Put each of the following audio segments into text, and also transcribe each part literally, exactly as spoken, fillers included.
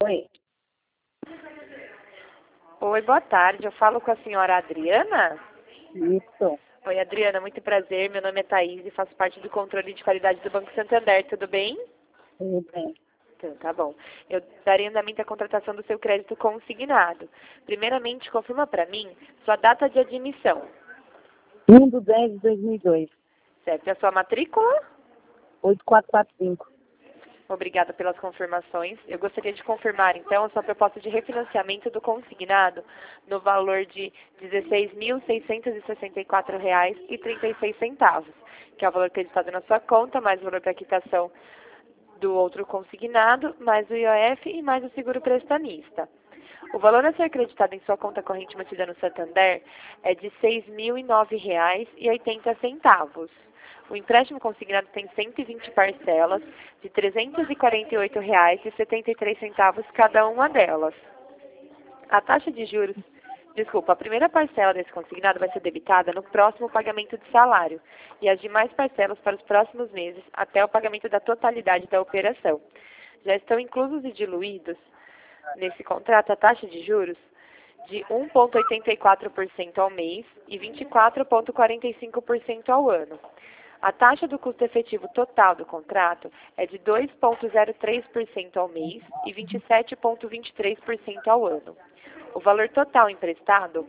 Oi. Oi, boa tarde. Eu falo com a senhora Adriana? Isso. Oi, Adriana, muito prazer. Meu nome é Thaís e faço parte do controle de qualidade do Banco Santander. Tudo bem? Tudo bem. Então, tá bom. Eu darei andamento à contratação do seu crédito consignado. Primeiramente, confirma para mim sua data de admissão. um de dez de dois mil e dois. Certo? E a sua matrícula? oito quatro quatro cinco. Obrigada pelas confirmações. Eu gostaria de confirmar, então, a sua proposta de refinanciamento do consignado no valor de dezesseis mil seiscentos e sessenta e quatro reais e trinta e seis centavos, que é o valor acreditado na sua conta, mais o valor para quitação do outro consignado, mais o I O F e mais o seguro prestamista. O valor a ser acreditado em sua conta corrente mantida no Santander é de seis mil e nove reais e oitenta centavos. O empréstimo consignado tem cento e vinte parcelas de trezentos e quarenta e oito reais e setenta e três centavos cada uma delas. A taxa de juros, desculpa, a primeira parcela desse consignado vai ser debitada no próximo pagamento de salário e as demais parcelas para os próximos meses até o pagamento da totalidade da operação. Já estão inclusos e diluídos nesse contrato a taxa de juros de um vírgula oitenta e quatro por cento ao mês e vinte e quatro vírgula quarenta e cinco por cento ao ano. A taxa do custo efetivo total do contrato é de dois vírgula zero três por cento ao mês e vinte e sete vírgula vinte e três por cento ao ano. O valor total emprestado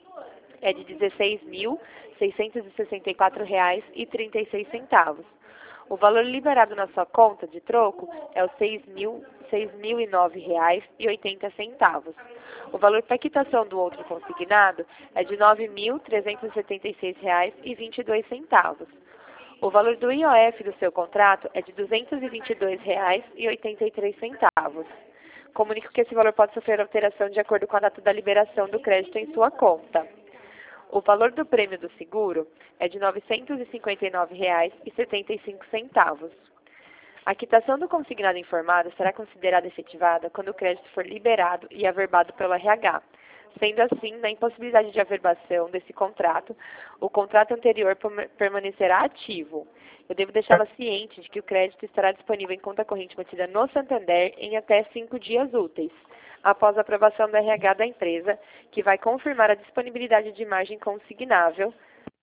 é de dezesseis mil seiscentos e sessenta e quatro reais e trinta e seis centavos. O valor liberado na sua conta de troco é o seis mil e nove reais e oitenta centavos. O valor para quitação do outro consignado é de nove mil trezentos e setenta e seis reais e vinte e dois centavos. O valor do I O F do seu contrato é de duzentos e vinte e dois reais e oitenta e três centavos. Comunico que esse valor pode sofrer alteração de acordo com a data da liberação do crédito em sua conta. O valor do prêmio do seguro é de novecentos e cinquenta e nove reais e setenta e cinco centavos. A quitação do consignado informado será considerada efetivada quando o crédito for liberado e averbado pelo R H. Sendo assim, na impossibilidade de averbação desse contrato, o contrato anterior permanecerá ativo. Eu devo deixá-la ciente de que o crédito estará disponível em conta corrente mantida no Santander em até cinco dias úteis, após a aprovação do R H da empresa, que vai confirmar a disponibilidade de margem consignável,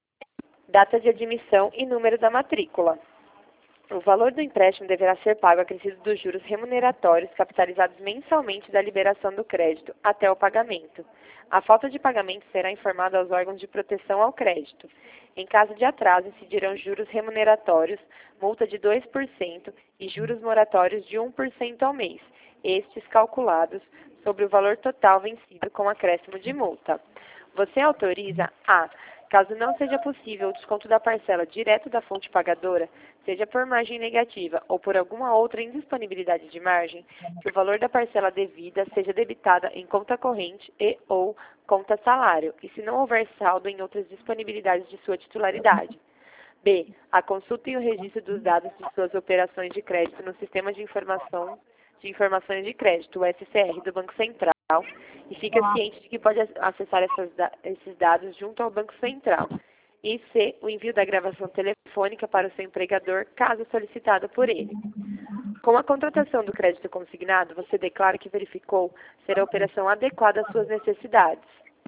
data de admissão e número da matrícula. O valor do empréstimo deverá ser pago acrescido dos juros remuneratórios capitalizados mensalmente da liberação do crédito até o pagamento. A falta de pagamento será informada aos órgãos de proteção ao crédito. Em caso de atraso, incidirão juros remuneratórios, multa de dois por cento e juros moratórios de um por cento ao mês, estes calculados sobre o valor total vencido com acréscimo de multa. Você autoriza a, caso não seja possível o desconto da parcela direto da fonte pagadora, seja por margem negativa ou por alguma outra indisponibilidade de margem, que o valor da parcela devida seja debitada em conta corrente e ou conta salário, e se não houver saldo em outras disponibilidades de sua titularidade. B. A consulta e o registro dos dados de suas operações de crédito no Sistema de Informação de Informações de Crédito, o S C R, do Banco Central, e fica ciente de que pode acessar essas, esses dados junto ao Banco Central. E C. O envio da gravação telefônica para o seu empregador, caso solicitado por ele. Com a contratação do crédito consignado, você declara que verificou ser a operação adequada às suas necessidades.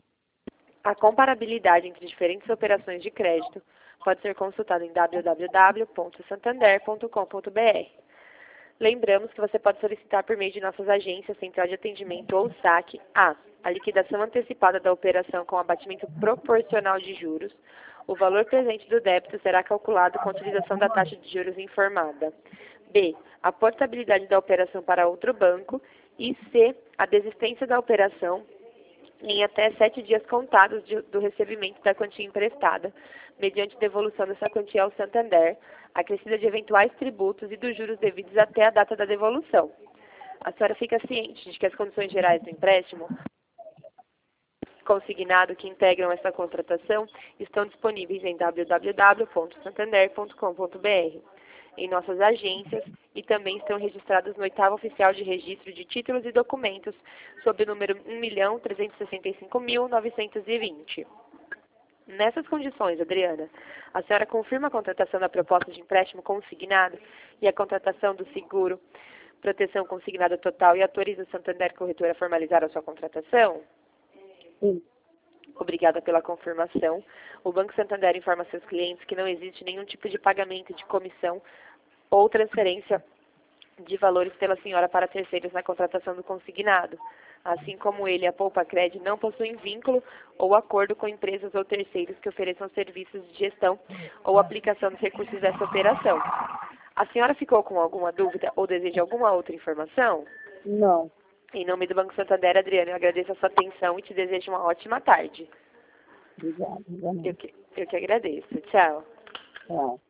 A comparabilidade entre diferentes operações de crédito pode ser consultada em w w w ponto santander ponto com ponto b r. Lembramos que você pode solicitar por meio de nossas agências, Central de Atendimento ou saque a. A liquidação antecipada da operação com abatimento proporcional de juros. O valor presente do débito será calculado com a utilização da taxa de juros informada. B. A portabilidade da operação para outro banco. E C. A desistência da operação em até sete dias contados de, do recebimento da quantia emprestada, mediante devolução dessa quantia ao Santander, acrescida de eventuais tributos e dos juros devidos até a data da devolução. A senhora fica ciente de que as condições gerais do empréstimo consignado que integram essa contratação estão disponíveis em w w w ponto santander ponto com ponto b r, em nossas agências, e também estão registrados no oitavo oficial de registro de títulos e documentos, sob o número um milhão trezentos e sessenta e cinco mil novecentos e vinte. Nessas condições, Adriana, a senhora confirma a contratação da proposta de empréstimo consignado e a contratação do seguro proteção consignada total e autoriza o Santander Corretora a formalizar a sua contratação? Sim. Obrigada pela confirmação. O Banco Santander informa seus clientes que não existe nenhum tipo de pagamento de comissão ou transferência de valores pela senhora para terceiros na contratação do consignado. Assim como ele, a Poupacred não possuem vínculo ou acordo com empresas ou terceiros que ofereçam serviços de gestão ou aplicação dos recursos dessa operação. A senhora ficou com alguma dúvida ou deseja alguma outra informação? Não. Em nome do Banco Santander, Adriana, eu agradeço a sua atenção e te desejo uma ótima tarde. Obrigada. Eu que, eu que agradeço. Tchau. Tchau.